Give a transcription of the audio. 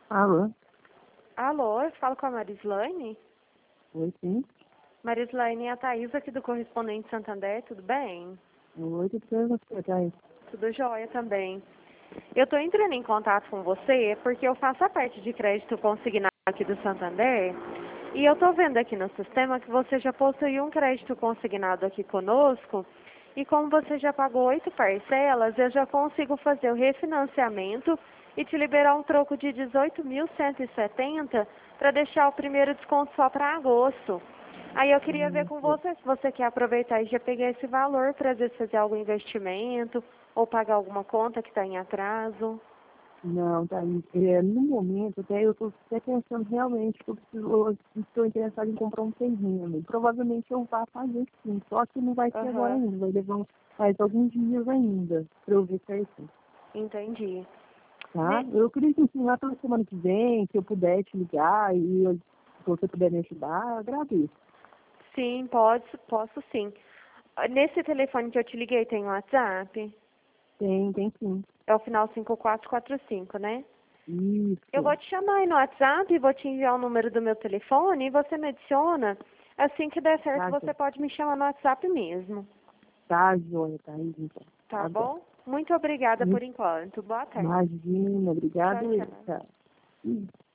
Alô? Alô, eu falo com a Marislaine? Oi, sim. Marislaine é a Thaís aqui do Correspondente Santander, tudo bem? Oi, tudo bem você, Thaís? Tudo jóia também. Eu estou entrando em contato com você porque eu faço a parte de crédito consignado aqui do Santander e eu estou vendo aqui no sistema que você já possui um crédito consignado aqui conosco e como você já pagou 8 parcelas, eu já consigo fazer o refinanciamento e te liberar um troco de 18.170 para deixar o primeiro desconto só para agosto. Aí eu queria ver com você se você quer aproveitar e já pegar esse valor para às vezes fazer algum investimento ou pagar alguma conta que está em atraso. Não, Thaís, no momento, até eu estou até pensando realmente que eu estou interessado em comprar um terreno. Provavelmente eu vá fazer sim, só que não vai ser agora Aham, ainda, vai levar mais alguns dias ainda para eu ver certinho, entendi. tá? Ne- Eu queria que assim, lá pela semana que vem, se eu puder te ligar se você puder me ajudar, eu agradeço. Sim, posso sim. Nesse telefone que eu te liguei tem um WhatsApp? Tem sim. É o final 5445, né? Eu Isso, vou te chamar aí no WhatsApp, vou te enviar o número do meu telefone e você me adiciona. Assim que der certo, tá, você pode me chamar no WhatsApp mesmo. tá, joia, Thaís, então. Tá Tá bom. bom? Muito obrigada por enquanto. Boa tarde. Imagina, Tchau, obrigado, tchau. Eita.